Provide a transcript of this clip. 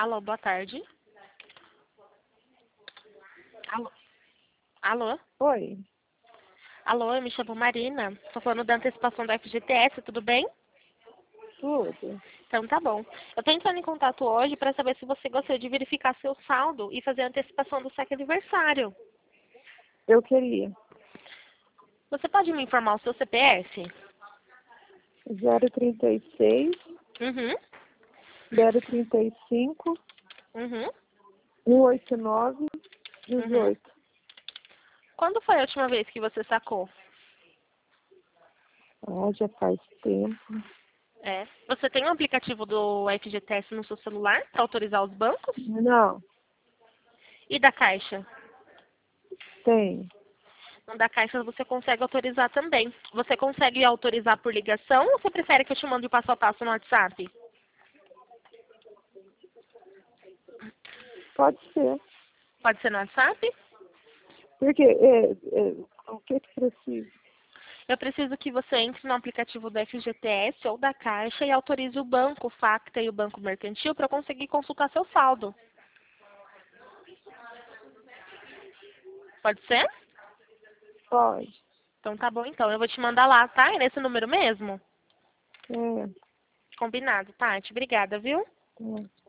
Alô, boa tarde. Alô? Alô? Oi, Alô, eu me chamo Marina. Estou falando da antecipação da FGTS, tudo bem? tudo. Então tá bom. Eu estou entrando em contato hoje para saber se você gostaria de verificar seu saldo e fazer a antecipação do saque aniversário. Eu queria Você pode me informar o seu CPF? 036, Uhum. 035, Uhum. 189, Uhum. 18. Quando foi a última vez que você sacou? Ah, já faz tempo. É. Você tem um aplicativo do FGTS no seu celular para autorizar os bancos? Não, E da Caixa? tem. No da Caixa você consegue autorizar também. Você consegue autorizar por ligação ou você prefere que eu te mande o passo a passo no WhatsApp? Pode ser. Pode ser no WhatsApp? Porque o que precisa? Eu preciso que você entre no aplicativo do FGTS ou da Caixa e autorize o banco, o Facta e o Banco Mercantil para eu conseguir consultar seu saldo. Pode ser? Pode. Então tá bom então. Eu vou te mandar lá, tá? É nesse número mesmo? É, Combinado, Tati. Obrigada, viu? é.